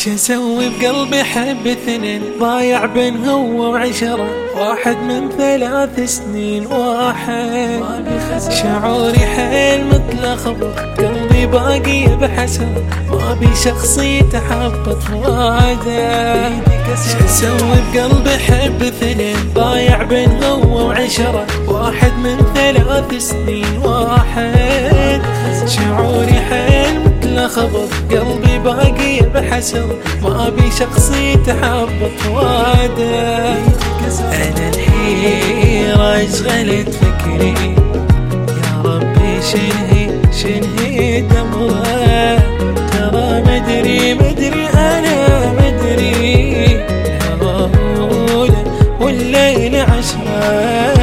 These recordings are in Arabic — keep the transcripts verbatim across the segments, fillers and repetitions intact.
شسوي بقلبي حب اثنين ضايع بين هو وعشرة، واحد من ثلاث سنين واحد. شعوري حيل متلخبط، قلبي باقي بحسرة، ما بي شخصي تحبط واده. شسوي بقلبي حب اثنين ضايع بين هو وعشرة، واحد من ثلاث سنين واحد. شعوري حيل متلخبط، قلبي باقي بحسرة، ما بي شخصي تحبط واده. أنا الحيرة اشغلت فكري، يا ربي شنهي شنهي دمره. ترى مدري مدري أنا مدري، الهوى والليل عشرة.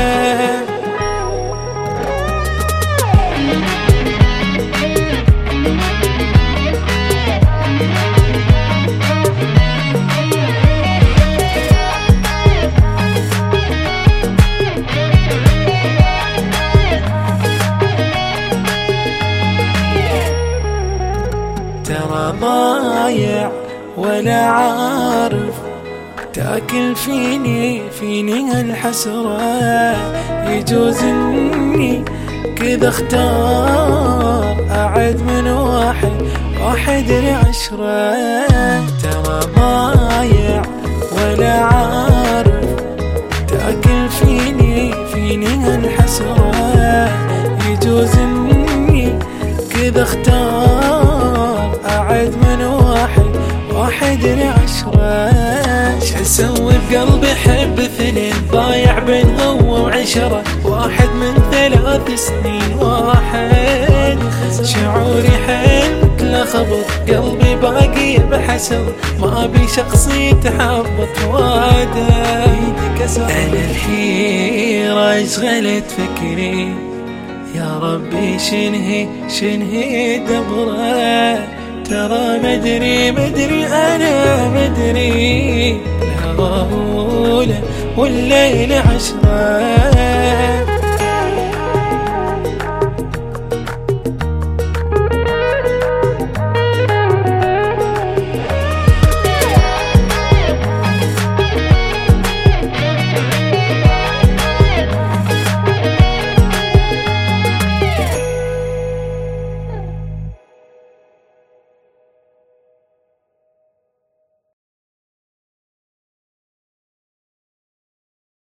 ترى ضايع ولا عارف، تاكل فيني فيني هالحسرة. يجوز اني كذا اختار اعد من واحد واحد لعشرة. ترى ضايع ولا عارف، تاكل فيني فيني هالحسرة. يجوز اني كذا اختار أعد من واحد واحد لعشرة. شسوي بقلبي حب اثنين ضايع بين هو وعشرة، واحد من ثلاث سنين واحد. شعوري حيل متلخبط، قلبي باقي بحسرة، ما بي شخصي تحبط واده. أنا الحيرة اشغلت فكري، يا ربي شنهي شنهي دبره. ترى مدري مدري أنا مدري، الهوى والليل عشرة.